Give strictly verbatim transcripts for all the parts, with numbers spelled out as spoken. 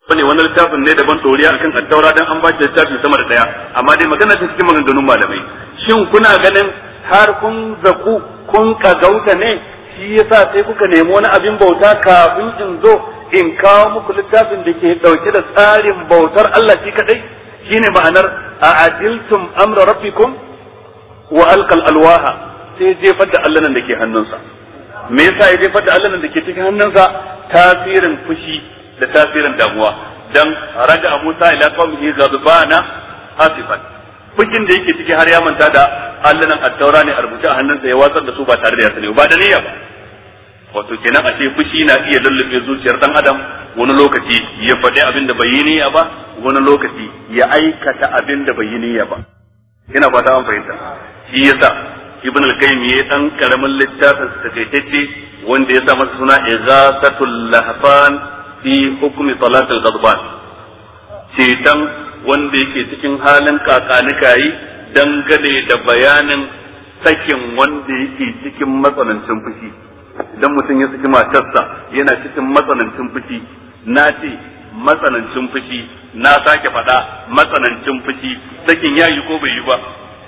bane wani littafin ne daban toriya akan at-taura dan an ba shi littafi sama da daya amma dai magana ta cikin maganganun malamai shin kuna ganin har kun zaku kun kagauta ne shi yasa sai kuka nemi wani abin bauta kafin in zo in kawo muku littafin da ke dauke da tsarin bautar Allah shi kadai shine ma'anar a'adiltum amra rabbikum wa alqal alwaha sai jefar da Allah nan da ke hannunsa me yasa ya jefar da Allah nan da ke cikin hannunsa tasirin fushi da tasirin damuwa dan raja Musa ila qaumihi ghadbana hasifan fushin da yake ciki har ya manta da Allah nan at-taura ne a rubuce a hannunsa ya watsar da su ba tare da ya sani ba da niyya ba wato kenan a ce fushi na iya lullube zuciyar dan adam wani lokaci ya faɗi abin da bai yi niyya ba wani lokaci ya aikata abin da bai yi niyya ba ina fata an fahimta shi yasa ibn al-qayyim ya dan karamin littafin sa takeitacce wanda ya sa masa suna ighasatul lahfan fi hukmi salatul ghadban cetan wanda yake cikin halin kakanikayi dangane da bayanin sakin wanda yake cikin matsanancin fushi idan mutum ya saki matarsa yana cikin matsanancin fushi na ce matsanancin fushi na sake faɗa matsanancin fushi sakin yayi ko bai yi ba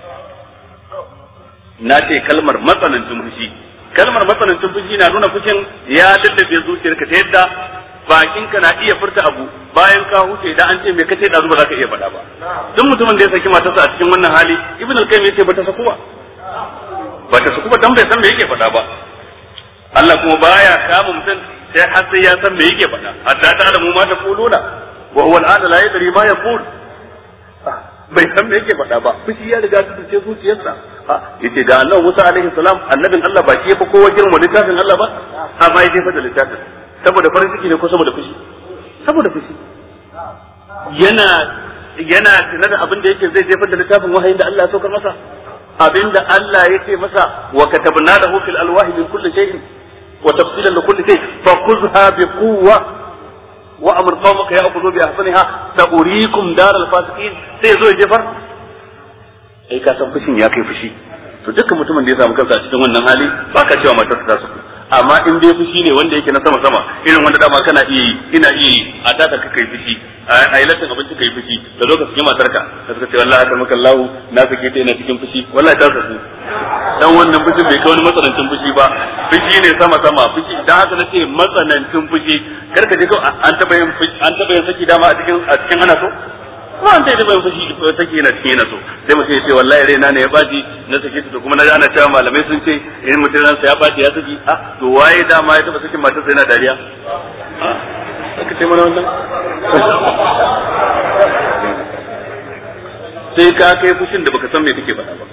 na ce kalmar matsanancin fushi kalmar matsanancin fushi na nuna fushin ya daddabe zuciyarka ta yadda bakinka na iya furta abu bayan ka huce da an ce me kace da zuba zaka iya faɗa ba duk mutumin da ya saki matarsa a cikin wannan hali ibn al-qayyim yace bata saku ba bata saku ba dan bai san me yake faɗa ba Allah kuma baya kama mutum sai har sai ya san me yake faɗa hatta ta alamu ma ta kuluna wa huwa al-ana la yadri ma yaqul bai san me yake faɗa ba fushi ya riga ta tace zuciyarsa yace da Allah Musa alaihi salam annabin Allah ba shi ya fa kowa girma littafin Allah ba amma ya jefa da littafin saboda farin ciki ne ko saboda fushi saboda fushi yana yana tana da abin da yake zai jefa da littafin wahayin da Allah ya saukar masa abinda Allah ya ce masa wa katabna lahu fil alwahi min kulli shay'in wa tafsilan li kulli shay fa khudha bi quwwa wa amr qawmaka ya'khudhu bi ahsaniha sa'uriikum daral fasiqin sai zo ya jefar ai ka san fushin ya kai fushi to dukkan mutumin da ya samu kansa a cikin wannan hali baka cewa matar ta su amma in dai fushi ne wanda yake na sama sama irin wanda dama kana iya yi ina iya yi a taka ka kai fushi a yi latin abinci kai fushi da zo ka saki matarka da suka ce wallahi ta maka Allah na sake ta ina cikin fushi wallahi ta saku dan wannan fushin bai kai wani matsanancin fushi ba fushi ne sama sama fushi dan haka nace matsanancin fushi kar ka je ko an taba yin an taba yin saki dama a cikin a cikin ana so ba an taba yin fushi saki yana cikin yana so sai mutum ya ce wallahi raina ne ya baci na sake ta kuma na ana cewa malamai sun ce in mutum ransa ya baci ya saki ah to waye dama ya taba sakin matarsa yana dariya aka ce mana wannan sai ka kai fushin da baka san me kake faɗa ba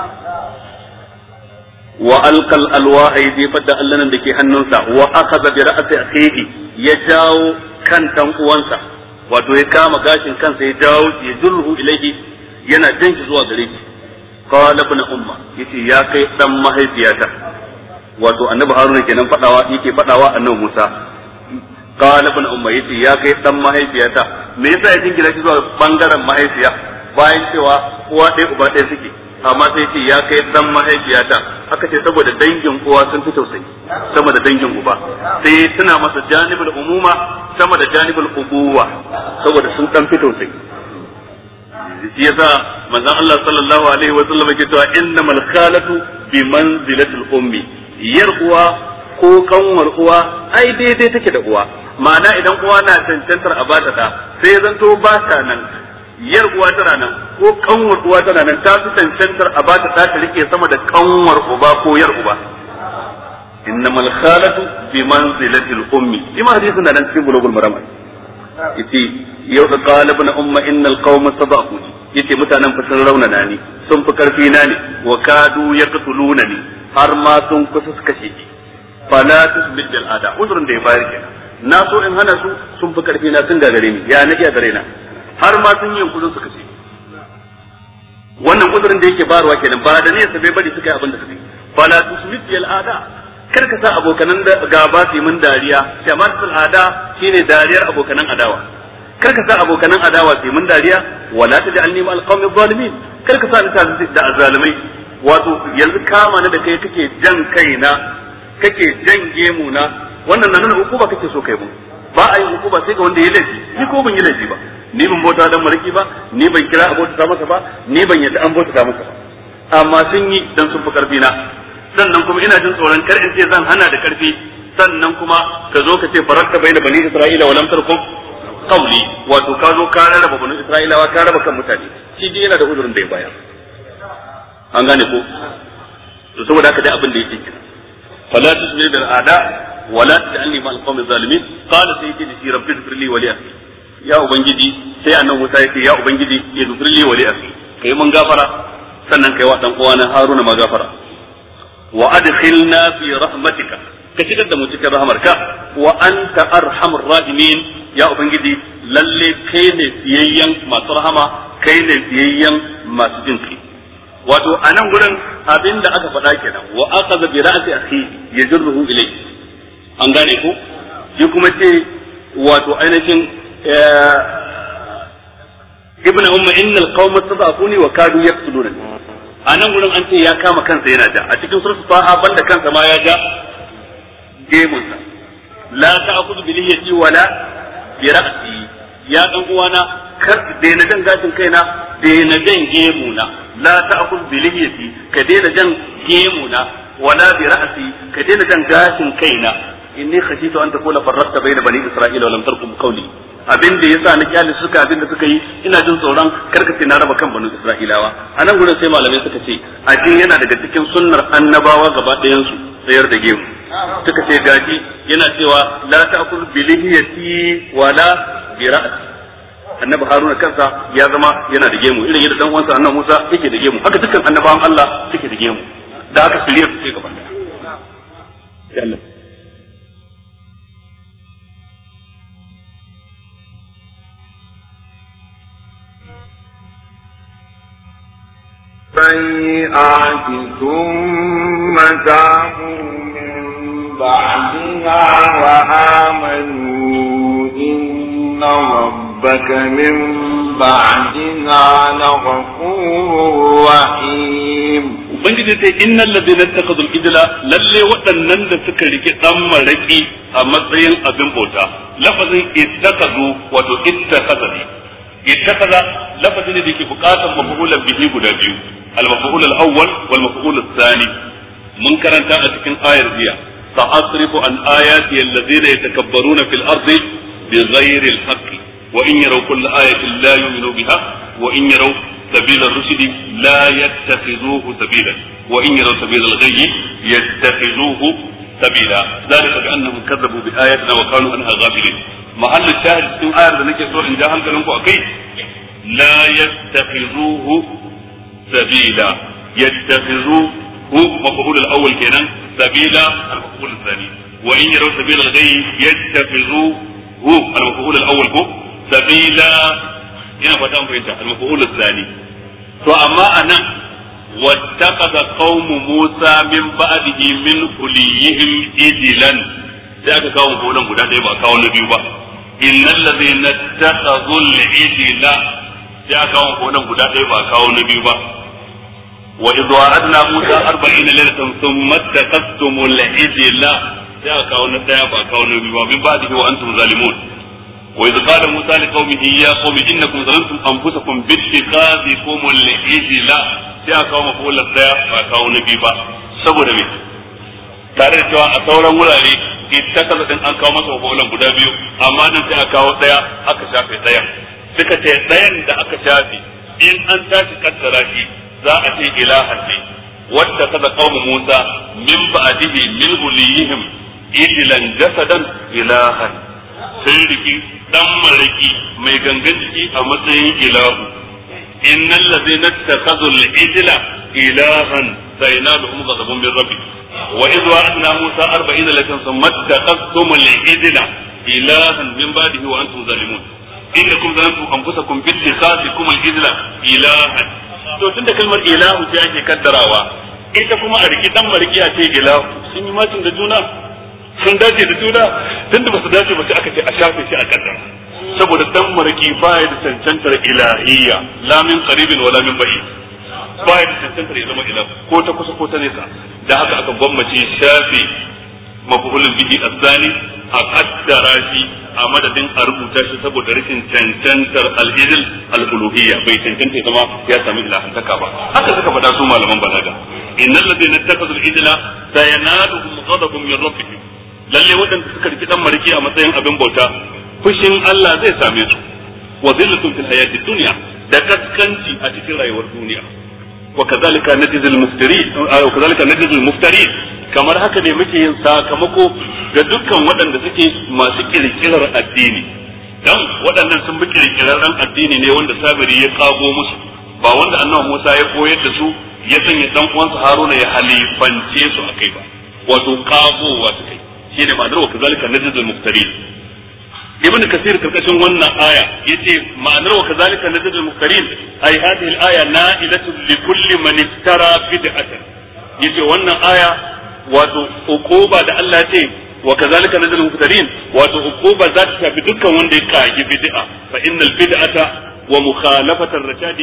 wa alqal alwaha yadi fadda allanan dake hannunsa wa akhadha bi ra'si akhihi ya jawo kan dan uwansa wato ya kama gashin kansa ya jawo ya zulhu ilaihi yana danki zuwa gare shi qala ibn umma yace ya kai dan mahaifiyata wato annabi haruna kenan fadawa yake fadawa annabi musa qala ibn umma yace ya kai dan mahaifiyata me yasa ya dingira shi zuwa bangaren mahaifiya bayan cewa uwa ɗaya uba ɗaya suke amma sai ce ya kai dan mahaifiyata aka ce saboda dangin uwa sun fi tausayi sama da dangin uba sai tuna masa janibul umuma sama da janibul ubuwa saboda sun dan fi tausayi shi yasa manzon Allah sallallahu alaihi wa sallam yake cewa innamal khalatu bi manzilatil ummi yar uwa ko kanwar uwa ai daidai take da uwa ma'ana idan uwa na cancantar a bata da sai zanto ba ta nan yar uwa tana nan ko kanwar uwa tana nan ta fi cancantar a bata da ta rike sama da kanwar uba ko yar uba innamal khalatu bi manzilatil ummi ima hadisin da nan cikin bulugul maram yace yau da qala ibn umma innal qauma sabaquni yace mutanen fa sun raunana ni sun fi karfi na ne wa kadu yaqtuluna ni har ma sun kusa su kashe ni fala tusbid bil ada uzrun da ya bayar kenan na so in hana su sun fi karfi na sun gagare ni ya nake a gare na har ma sun yi kudin su kashe wannan uzrun da yake bayarwa kenan ba da ne sai bai bari suka yi abin da suka yi fala tusbid bil ada kar ka sa abokanan gaba su yi min dariya shamatul ada shine dariyar abokanan adawa kar ka sa abokanan adawa su yi min dariya wala taj'alni ma'al qawmi zalimin kar ka sa ni da azalimai wato yanzu kama ni da kai kake jan kaina kake jan gemu na wannan nan hukuma kake so kai mu ba a yi hukuma sai ga wanda ya laifi ni ko ban yi laifi ba ni ban bauta dan maraki ba ni ban kira abota ta masa ba ni ban yadda an bauta ta masa ba amma sun yi dan sun fi karfi na sannan kuma ina jin tsoron kar in ce zan hana da karfi sannan kuma ka zo ka ce farakta baina bani isra'ila wa lam tarkum qawli wato ka zo ka rarraba bani isra'ilawa ka raba kan mutane shi dai yana da uzurin da ya bayar an gane ko to saboda haka dai abin da yake kira fala tusmir bil a'da wala taj'alni ma'al qawmi zalimin qala sayyidi shi rabbi ighfir li wa li akhi ya ubangiji sai annabi Musa yake ya ubangiji ighfir li wa li akhi kai mun gafara sannan kai wa dan uwana Haruna ma gafara wa adkhilna fi rahmatika ka shigar da mu cikin rahmarka wa anta arhamur rahimin ya ubangiji lalle kai ne fiyayyen masu rahama kai ne fiyayyen masu jinki wato anan gurin abinda aka faɗa kenan wa akhadha bi ra'si akhi yajruhu ilayhi an gane ko shi kuma ce wato ainihin ibn umma innal qauma tadafuni wa kadu yaqtuluna anan gurin an ce ya kama kansa yana da a cikin suratul faha banda kansa ma ya ga gemunsa la ta'khudhu bi lihiyati wala bi ra'si ya dan uwana kar daina jan gashin kaina daina jan gemuna la ta'khudhu bi lihiyati ka daina jan gemuna wala bi ra'si ka daina jan gashin kaina inni khashitu an takuna farraqta bayna bani isra'ila wa lam tarqum qawli abin da yasa na kyale suka abin da suka yi ina jin tsoron karkace na raba kan bani isra'ilawa anan gurin sai malamai suka ce addini yana daga cikin sunnar annabawa gaba ɗayan su tsayar da gemu suka ce gaji yana cewa la ta'kul bi lihiyati wala bi ra'si annabi haruna kansa ya zama yana da gemu irin yadda dan uwansa annabi Musa yake da gemu haka dukkan annabawan Allah suke da gemu da haka siriyar su ce gaba ɗaya Allah السيئات ثم تابوا من بعدها وآمنوا إن ربك من بعدها لغفور رحيم ubangiji sai innal ladina ittakhadhu al-ijla lalle waɗannan da suka rike dan maraki a matsayin abin bauta lafazin ittakhadhu wato ittakhadha ittakhadha lafazin da yake buƙatar maf'ulan bihi guda biyu al-maf'ul al-awwal wal maf'ul ath-thani mun karanta a cikin ayar jiya sa'asrifu an ayati alladhina yatakabbaruna fil ardi bighayri al-haqqi wa in yaraw kulla ayatin la yu'minu biha wa in yaraw سبيل الرشد لا يتخذوه سبيلا وإن يروا سبيل الغي يتخذوه سبيلا ذلك بأنهم كذبوا بآياتنا وكانوا عنها غافلين محل الشاهد في آية ذلك سورة إن جاءهم كلامكم أكيد لا يتخذوه سبيلا يتخذوه مفعول الأول كنا سبيلا المفعول الثاني وإن يروا سبيل الغي يتخذوه المفعول الأول سبيلا ina fata mun fahimta al-maf'ul ath-thani to amma anan wattaqada qaumu Musa min ba'dihi min huliyihim ijlan sai aka kawo gonan guda ɗaya ba kawo na biyu ba innal ladhina ittakhadhu al-ijla sai aka kawo gonan guda ɗaya ba kawo na biyu ba wa idh wa'adna Musa arba'ina laylatan thumma ittakhadhtum al-ijla sai aka kawo na ɗaya ba kawo na biyu ba min ba'dihi wa antum zalimun وإذ قال موسى لقومه يا قوم إنكم ظلمتم أنفسكم باتخاذكم العجل sai a kawo mafi daya ba kawo na biyu ba saboda me tare da cewa a sauran wurare ita kasa din an kawo masa mafi guda biyu amma nan sai a kawo daya aka shafe daya suka ce dayan da aka shafe in an tashi kaddara shi za a ce ilahan ne wadda kada kawo Musa min ba'dihi min uliyihim idilan jasadan ilahan sai riki dan maraki mai gangan jiki a matsayin ilahu innal ladzina ittakhadhu al-ijla ilahan saynaluhum ghadabun min rabbi wa idh wa'adna Musa arba'ina lakin thumma ittakhadhtum al-ijla ilahan min ba'dihi wa antum zalimun innakum zalamtum anfusakum bi ittikhadhikum al-ijla ilahan to tunda kalmar ilahu ce ake kaddarawa ita kuma a riki dan maraki a ce ilahu sun yi macin da juna sun dace da juna tunda ba su dace ba sai aka ce a shafe shi a kaddara saboda dan maraki baya da cancantar ilahiyya la min qaribin wala min ba'id baya da cancantar ya zama ilah ko ta kusa ko ta nesa da haka aka gwammace shafe maf'ulun bihi azani a kaddara shi a a madadin a rubuta shi saboda rashin cancantar al-ijl al-uluhiyya bai cancanta zama ya sami ilahantaka ba haka suka faɗa su malaman balaga innal ladina ittakhadhu al-ijla sayanaluhum ghadabun min rabbihim lalle wadanda suka riki dan mariki a matsayin abin bauta fushin Allah zai same su wa zillatun fil hayatid dunya da kaskanci a cikin rayuwar duniya wa kazalika najzil muftarin wa kazalika najzil muftarin kamar haka ne muke yin sakamako ga dukkan waɗanda suke masu kirkirar addini dan waɗannan sun bi kirkirarren addini ne wanda sabiri ya kago musu ba wanda annabi Musa ya koyar da su ya sanya dan uwansa Haruna ya halifance su akai ba wato kagowa su kai shine ma'anar wa kazalika najzil muftarin ibn kasir karkashin wannan aya yace ma'anar wa kazalika najzil muftarin ay hadhihi al-aya na'ilatu li kulli man iftara bid'atan yace wannan aya wato uquba da Allah ce wa kazalika nazal muftarin wato uquba za ta tafi dukkan wanda ya kage bid'a fa innal bid'ata wa mukhalafata ar-rashadi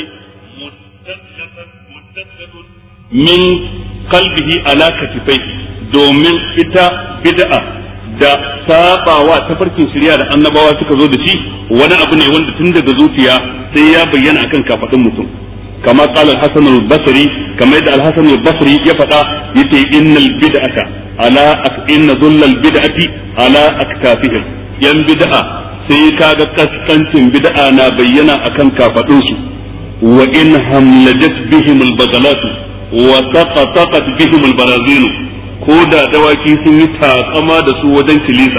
muttasilun min qalbihi ala katifai domin ita bid'a da sabawa ta farkin shari'a da annabawa suka zo da shi wani abu ne wanda tun daga zuciya sai ya bayyana akan kafadin mutum kama qala al-hasan al-basri kama yadda al-hasan al-basri ya faɗa yace innal bid'ata ala inna dhullal bid'ati ala aktafihim yan bid'a sai kaga kaskancin bid'a na bayyana akan kafadun su wa in hamlajat bihim al-badalat wa taqatat bihim al-barazil ko da dawaki sun yi takama da su wajen kilisa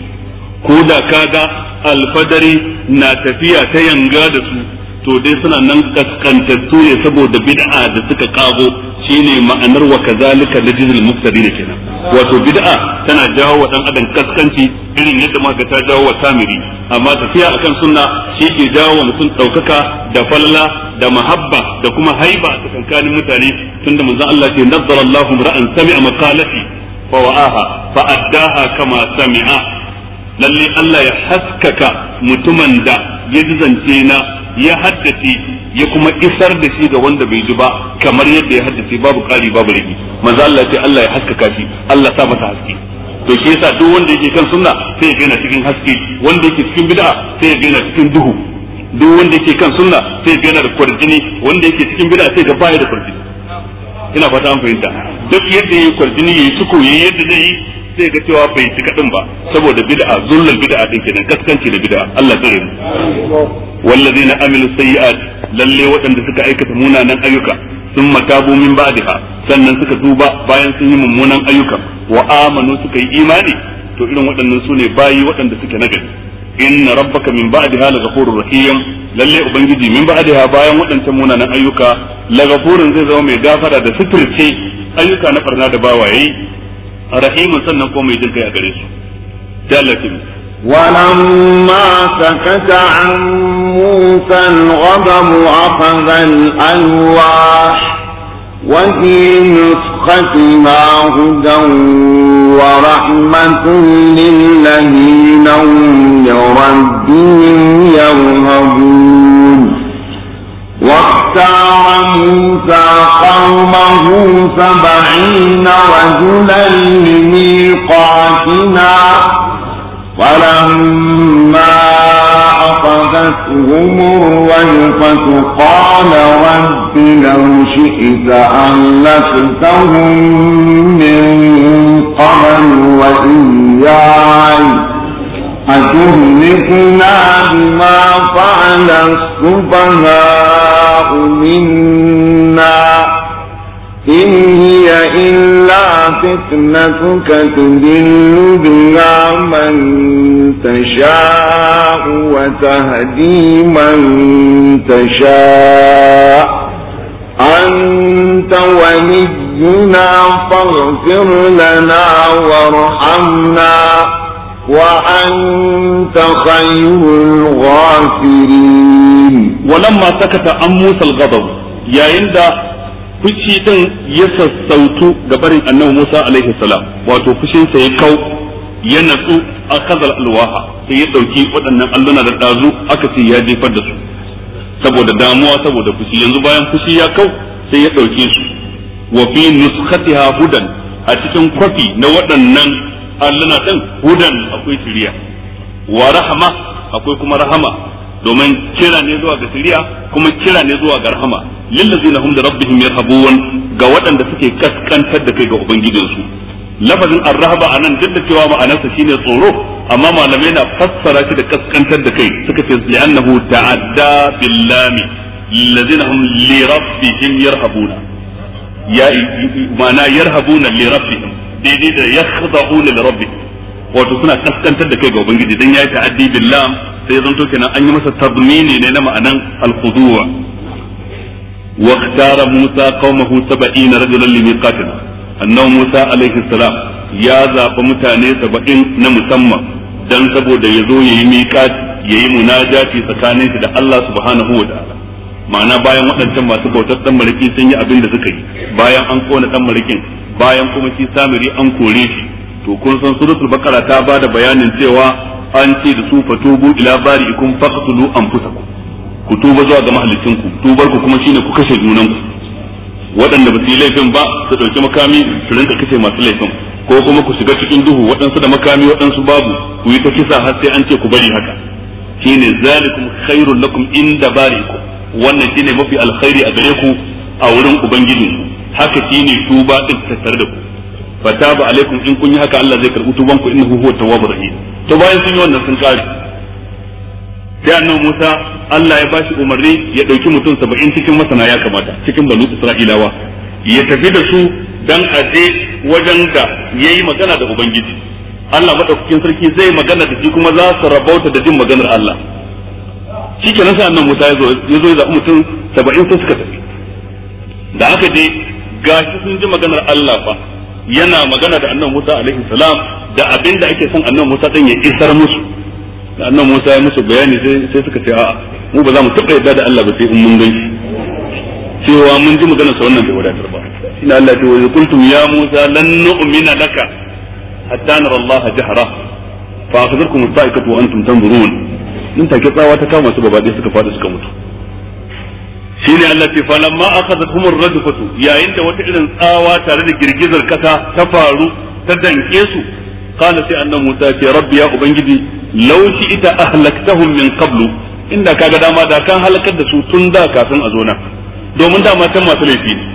ko da kaga alfadari na tafiya ta yanga da su to dai suna nan kaskantattu ne saboda bid'a da suka kago shine ma'anar wa kazalika najzil muftadin kenan wato bid'a tana jawo wa dan adam kaskanci irin yadda muka ta jawo wa samiri amma tafiya akan sunna shi ke jawo wa mutum daukaka da falala da mahabba da kuma haiba a tsakanin mutane tunda manzon Allah ce nazzara Allahu ra'an sami'a maqalati fa wa'aha fa addaha kama sami'a lalle Allah ya haskaka mutumin da ya zance na ya haddace ya kuma isar da shi ga wanda bai ji ba kamar yadda ya haddace babu ƙari babu rigi manzo Allah ce Allah ya haskaka shi Allah sa masa haske to shi yasa duk wanda yake kan sunna sai ya gina cikin haske wanda yake cikin bid'a sai ya gina cikin duhu duk wanda yake kan sunna sai ya gina da kwarjini wanda yake cikin bid'a sai ga baya da kwarjini ina fata an fahimta duk yadda yayi kwarjini yayi suko yayi yadda zai yi sai ga cewa bai cika din ba saboda bid'a zullal bid'a din kenan kaskanci da bid'a Allah tsare mu wallazina amilu sayyi'at lalle waɗanda suka aikata munanan ayyuka sun matabu min ba'daha sannan suka tuba bayan sun yi mummunan ayyuka wa amanu suka yi imani to irin waɗannan sune bayi waɗanda suke nagari inna rabbaka min ba'daha laghafurur rahim lalle ubangiji min ba'daha bayan waɗancan munanan ayyuka laghafurun zai zama mai gafara da suturce ayyuka na barna da bawaye rahimun sannan ko mai jin kai a gare su sai ولما سكت عن موسى الغضب أخذ الألواح وفي نسختها هدى ورحمة للذين هم لربهم يرهبون واختار موسى قومه سبعين رجلا لميقاتنا فلما أخذتهم الرجفة قال رب لو شئت أهلكتهم من قبل وإياي أتهلكنا بما فعل السفهاء منا إن هي إلا فتنتك تضل بها من تشاء وتهدي من تشاء أنت ولينا فاغفر لنا وارحمنا وأنت خير الغافرين. ولما سكت عن موسى الغضب يا عند fushi din ya sassautu ga barin annabi Musa alaihi salam wato fushin sa ya kau ya natsu a kazal alwaha sai ya dauki waɗannan alluna da dazu aka ce ya jefar da su saboda damuwa saboda fushi yanzu bayan fushi ya kau sai ya dauke su wa fi nuskhatiha hudan a cikin kwafi na waɗannan alluna din hudan akwai shiriya wa rahma akwai kuma rahama domin kira ne zuwa ga shari'a kuma kira ne zuwa ga rahama lillazina hum li rabbihim yarhabun ga waɗanda suke kaskantar da kai ga ubangijinsu. Lafazin ar-rahaba anan duk da cewa ma'anarsa shine tsoro amma malamai na fassara shi da kaskantar da kai suka ce li'annahu ta'adda billami lillazina hum li rabbihim yarhabuna ya ma'ana yarhabuna li rabbihim daidai da yakhda'una li rabbihim wato suna kaskantar da kai ga ubangiji dan yayi ta'addi billam sai zanto kenan an yi masa tadmini ne na ma'anan al-khudu' wa ikhtara Musa qaumahu sab'ina rajulan limiqatina annabi Musa alaihi salam ya zaba mutane saba'in na musamman dan saboda yazo yayi miqat yayi munajati tsakanin shi da Allah subhanahu wa ta'ala ma'ana bayan waɗancan masu bautar dan mariki sun yi abin da suka yi bayan an kona dan marikin bayan kuma shi samiri an kore shi to kun san suratul baqara ta bada bayanin cewa an ce da su fatubu ila bari'ikum faqtulu anfusakum ku tuba zuwa ga mahallicinku tubar ku kuma shine ku kashe junanku waɗanda ba su yi laifin ba su ɗauki makami su rinka kashe masu laifin ko kuma ku shiga cikin duhu waɗansu da makami waɗansu babu ku yi ta kisa har sai an ce ku bari haka shine zalikum khairul lakum inda bari'ikum wannan shine mafi alkhairi a gare ku a wurin ubangijinku haka shine tuba din tattare da ku fataba alaikum in kun yi haka Allah zai karbi tuban ku innahu huwa tawwabur rahim to bayan sun yi wannan sun kare sai annabi Musa Allah ya bashi umarni ya dauki mutum saba'in cikin masana ya kamata cikin banu Isra'ilawa ya tafi da su dan aje wajen da yayi magana da ubangiji Allah madaukakin sarki zai magana da shi kuma za su rabauta da jin maganar Allah shikenan sai annabi Musa ya zo ya zo da mutum saba'in sai suka tafi da aka je gashi sun ji maganar Allah fa yana magana da annabi Musa alaihi salam da abin da ake son annabi Musa din ya isar musu da annabi Musa ya musu bayani sai sai suka ce a'a mu ba za mu taɓa yadda da Allah ba sai in mun gan shi cewa mun ji maganar sa wannan bai wadatar ba ina Allah ce wa qultum ya Musa lan nu'mina laka hatta nara Allah jahra fa akhadhakum as-sa'iqatu wa antum tanzurun din take tsawa ta kama su gaba ɗaya suka fada suka mutu shine Allah ce falamma akhadathum ar-rajfatu yayin da wata irin tsawa tare da girgizar kasa ta faru ta danke su qala sai annabi Musa ce rabbi ya ubangiji law ita ahlaktahum min qablu inda kaga dama da kan halakar da su tun da kafin a zo nan domin dama can masu laifi ne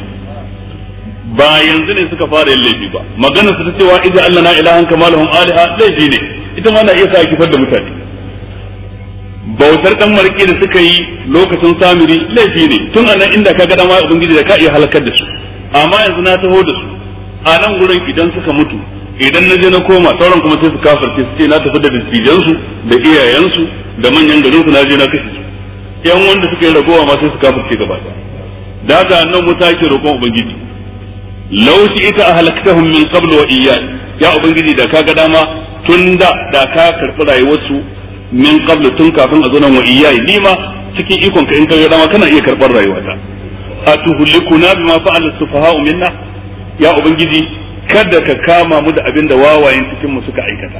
ba yanzu ne suka fara yin laifi ba magana su ta cewa idza allana ilahan kama lahum aliha laifi ne ita ma na iya sa kifar da mutane bautar dan marki da suka yi lokacin samiri laifi ne tun anan inda kaga dama ubangiji da ka iya halakar da su amma yanzu na taho da su a nan gurin idan suka mutu idan na je na koma sauran kuma sai su kafirce su ce na tafi da dattijansu da iyayensu da manyan garin su na je na kashe su yan wanda suka yi ragowa ma sai su kafirce gaba ɗaya da haka nan muta ke roƙon ubangiji law shi ita ahlaktahum min qabl wa iyya ya ubangiji da kaga dama tun da da ka karɓi rayuwarsu min qabl tun kafin a zo nan wa iyya ni ma cikin ikon ka in kaga dama kana iya karɓar rayuwata atuhlikuna bima fa'ala as-sufaha'u minna ya ubangiji kada ka kama mu da abin da wawayen cikin mu suka aikata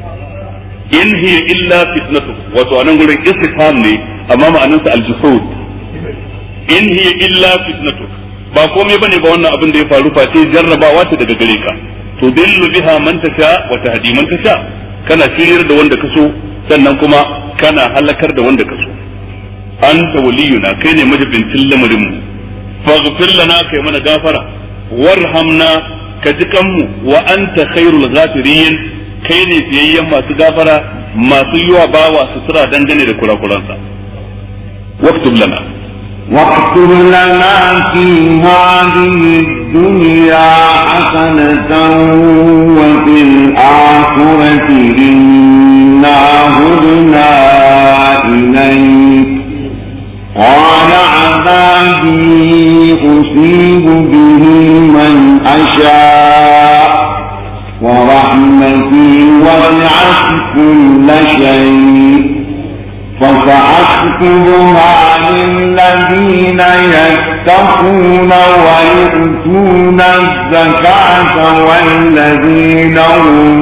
in hiya illa fitnatu wato anan gurin istifham ne amma ma'anarsa al-juhud in hiya illa fitnatu ba komai bane ba wannan abin da ya faru face jarrabawa ta daga gare ka to dillu biha man tasha wa tahdi man tasha kana shiryar da wanda kaso sannan kuma kana halakar da wanda kaso anta waliyuna kai ne majibincin lamarin mu faghfir lana kai mana gafara warhamna ka ji kanmu wa anta khairul ghafirin kai ne fiyayyen masu gafara masu yiwa bawa sutura dangane da kurakuransa waktub lana واكتب لنا في هذه الدنيا حسنة وفي الآخرة إنا هدنا إليك قال عذابي أصيب به من أشاء ورحمتي وسعت كل شيء فسأكتبها للذين يتقون ويؤتون الزكاة والذين هم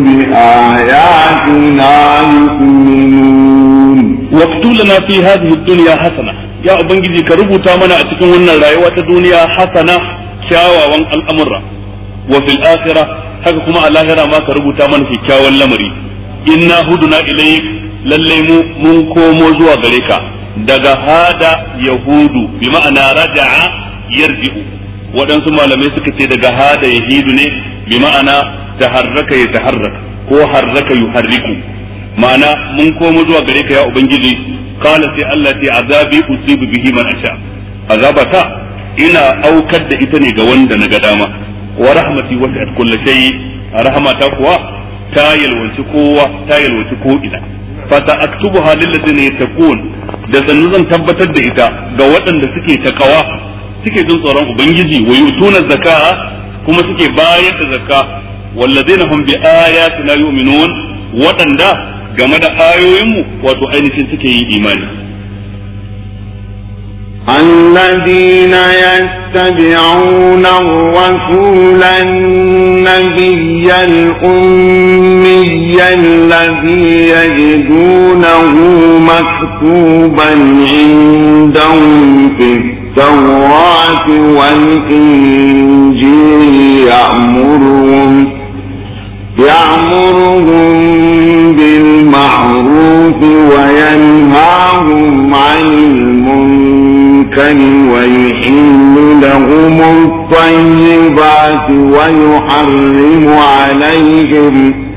بآياتنا يؤمنون واكتب لنا في هذه الدنيا حسنة يا أبنجي كربوتا منا أتكون لنا رأيوة الدنيا حسنة كاوى الأمر وفي الآخرة haka kuma a lahira ma ka rubuta mana kyakkyawan lamari inna huduna ilayk lalle mu mun komo zuwa gare ka daga hada yahudu bi ma'ana raja'a yarji'u waɗansu malamai suka ce daga hada yahidu ne bi ma'ana taharraka ya taharraka ko harraka yuharriku ma'ana mun komo zuwa gare ka ya ubangiji qala sai Allah sai azabi usibu bihi man asha azabata ina aukar da ita ne ga wanda naga dama wa rahmati wasi'at kulli shay rahmata kuwa ta yalwaci kowa ta yalwaci ko ina fa ta'aktubuha lil ladina yattaqun da sannu zan tabbatar da ita ga waɗanda suke takawa suke jin tsoron ubangiji wa yutuna zakka kuma suke bayar da zakka walladina hum bi ayatina yu'minun waɗanda game da ayoyinmu wato ainihin suke yin imani الذين يتبعون الرسول النبي الأمي الذي يجدونه مكتوبا عندهم في التوراة والإنجيل يأمرهم يأمرهم بالمعروف وينهاهم عن المنكر ويحل لهم الطيبات ويحرم عليهم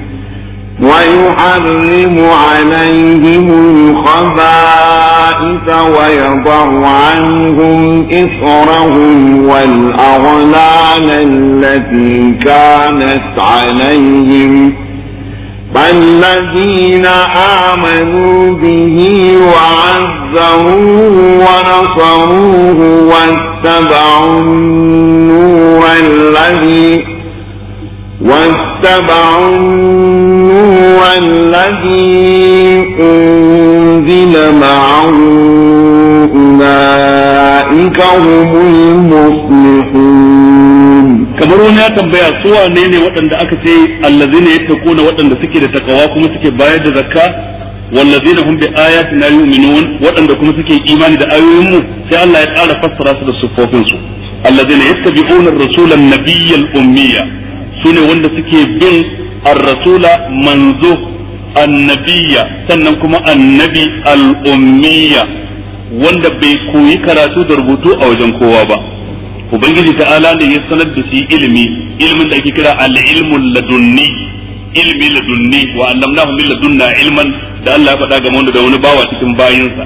ويحرم عليهم الخبائث ويضع عنهم إصرهم والأغلال التي كانت عليهم فالذين آمنوا به وعزروه ونصروه واتبعوا النور الذي واتبعوا النور الذي أنزل معه أولئك هم المفلحون. kamar wani ya tambaya su wane ne waɗanda aka ce allazina yattaquna waɗanda suke da takawa kuma suke bayar da zakka wallazina hum bi ayatina yu'minun waɗanda kuma suke imani da ayoyin mu sai Allah ya ƙara fassara su da sufofin su allazina yattabi'una ar-rasula an-nabiyya al-ummiyya sune wanda suke bin ar-rasula manzo annabiyya sannan kuma annabi al-ummiyya wanda bai koyi karatu da rubutu a wajen kowa ba ubangiji ta'ala ne ya sanar da shi ilimi ilimin da ake kira al-ilmul ladunni ilmi ladunni wa allamnahu min ladunna ilman da Allah ya faɗa ga wanda da wani bawa cikin bayinsa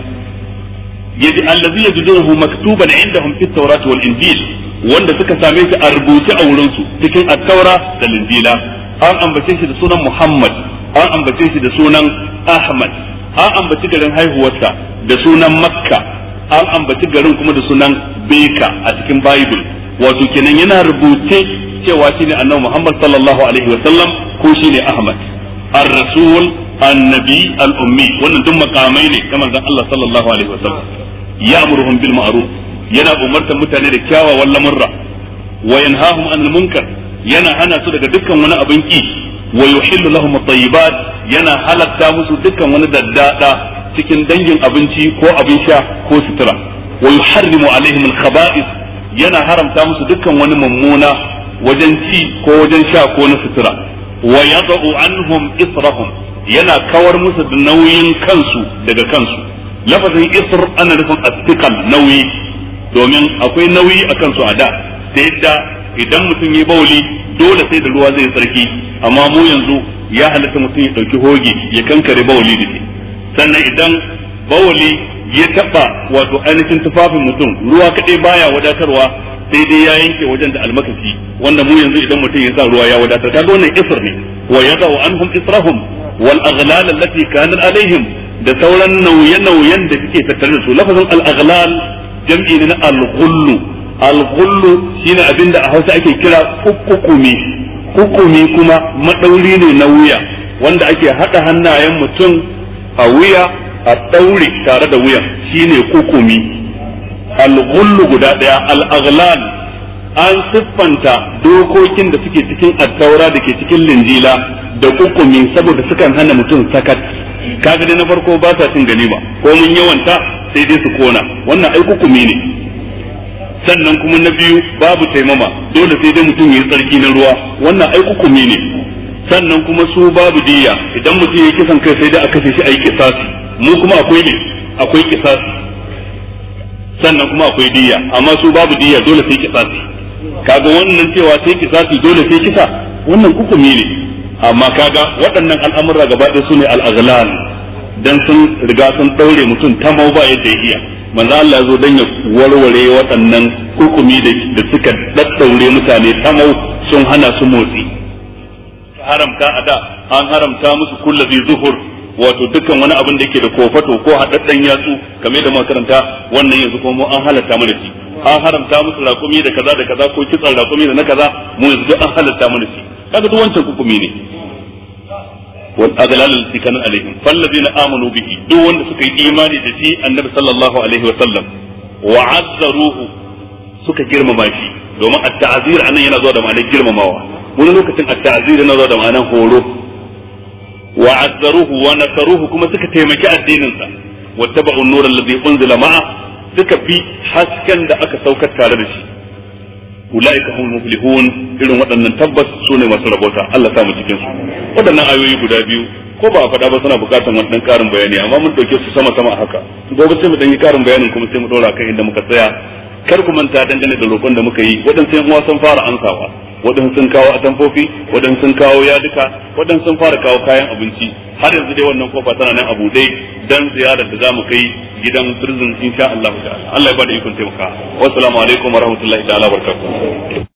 yaji allazi yajiduhu maktuban indahum fit tawrat wal injil wanda suka same shi a rubuce a wurin su cikin at-taura da injila an ambace shi da sunan Muhammad an ambace shi da sunan Ahmad an ambaci garin haihuwarsa da sunan Makka an ambaci garin kuma da sunan Beka a cikin Bible wato kenan yana rubuce cewa shine Annabi Muhammad sallallahu alaihi wa sallam ko shine Ahmad ar-rasul annabi al-ummi wannan duk makamai ne kamar dan Allah sallallahu alaihi wa sallam ya'muruhum bil ma'ruf yana umartar mutane da kyawawan lamurra wa yanhahum anil munkar yana hana su daga dukkan wani abin ki wa yuhillu lahum at-tayyibat yana halatta musu dukkan wani daddada cikin dangin abinci ko abin sha ko sutura wa yuharrimu alaihim al-khaba'ith yana haramta musu dukkan wani mummuna wajen ci ko wajen sha ko na sutura wa yad'u anhum israhum yana kawar musu da nauyin kansu daga kansu lafazin isr ana nufin attiqal nauyi domin akwai nauyi a kansu a da ta yadda idan mutum yi bauli dole sai da ruwa zai tsarki amma mu yanzu ya halatta mutum ya dauki hoge ya kankare bauli da shi sannan idan bauli ya taba wato ainihin tufafin mutum ruwa kadai baya wadatarwa sai dai ya yanke wajen da almakashi wanda mu yanzu idan mutum ya sa ruwa ya wadatar kaga wannan isr ne wa yadau anhum israhum wal aghlal allati kanat alaihim da sauran nauye-nauyen da suke tattare da su lafazin al aghlal jam'i ne na al ghullu al ghullu shine abinda a Hausa ake kira kukkumi kukkumi kuma madauri ne na wuya wanda ake hada hannayen mutum a wuya a daure tare da wuyan shine kukumi al-ghullu guda daya al-aghlal an siffanta dokokin da suke cikin at-taura da ke cikin linjila da kukumi saboda sukan hana mutum sakat kaga dai na farko ba sa cin ganima ko mun yawanta sai dai su kona wannan ai kukumi ne sannan kuma na biyu babu taimama dole sai dai mutum yayi tsarki na ruwa wannan ai kukumi ne sannan kuma su babu diya idan mutum ya kisan kai sai dai a kashe shi a yi kisasi mu kuma akwai ne akwai kisasi sannan kuma akwai diya amma su babu diya dole sai kisasi kaga wannan cewa sai kisasi dole sai kisa wannan hukumi ne amma kaga waɗannan al'amura gaba ɗaya su ne al-aghlal dan sun riga sun daure mutum ta mau ba yadda ya iya manzo Allah ya zo dan ya warware waɗannan hukumi da suka daddaure mutane ta mau sun hana su motsi haramta a da an haramta musu kullazi zuhur wato dukkan wani abin da yake da kofato ko hadaddan yatsu kamar da makaranta wannan yanzu kuma an halatta mana shi an haramta musu rakumi da kaza da kaza ko kitsan rakumi da na kaza mu yanzu an halatta mana shi kaga duk wancan hukumi ne wal aghlal allati kana alaihim fallazina amanu bihi duk wanda suka yi imani da shi annabi sallallahu alaihi wa sallam wa azzaruhu suka girmama shi domin at-ta'zir anan yana zuwa da ma'anar girmamawa wani lokacin at-ta'zir yana zuwa da ma'anar horo wa azzaruhu wa nasaruhu kuma suka taimaki addinin sa wattaba'u an-nur alladhi unzila ma'a suka bi hasken da aka saukar tare da shi ulaika humul muflihun irin waɗannan tabbas sune masu rabota Allah sa mu cikin su waɗannan ayoyi guda biyu ko ba a faɗa ba suna buƙatar wannan ƙarin bayani amma mun dauke su sama sama haka gobe sai mu dan yi ƙarin bayanin kuma sai mu dora kan inda muka tsaya kar ku manta dangane da roƙon da muka yi waɗansu yan uwa sun fara ansawa waɗansu sun kawo atamfofi waɗansu sun kawo yaduka waɗansu sun fara kawo kayan abinci har yanzu dai wannan kofa tana nan abu dai dan ziyarar da zamu kai gidan prison insha Allah ta'ala Allah ya bada ikon taimaka wassalamu alaikum warahmatullahi ta'ala barakatuh